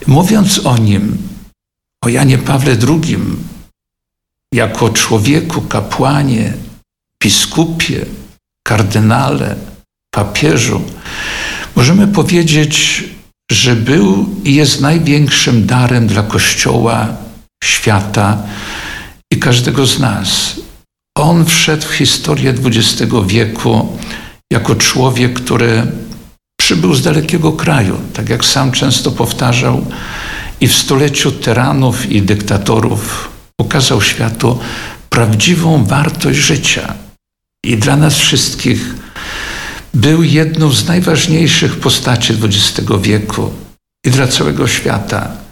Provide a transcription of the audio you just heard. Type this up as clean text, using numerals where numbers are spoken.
Mówiąc o nim, o Janie Pawle II, jako człowieku, kapłanie, biskupie, kardynale, papieżu, możemy powiedzieć, że był i jest największym darem dla Kościoła, świata i każdego z nas. On wszedł w historię XX wieku jako człowiek, który przybył z dalekiego kraju, tak jak sam często powtarzał, i w stuleciu tyranów i dyktatorów pokazał światu prawdziwą wartość życia. I dla nas wszystkich był jedną z najważniejszych postaci XX wieku i dla całego świata.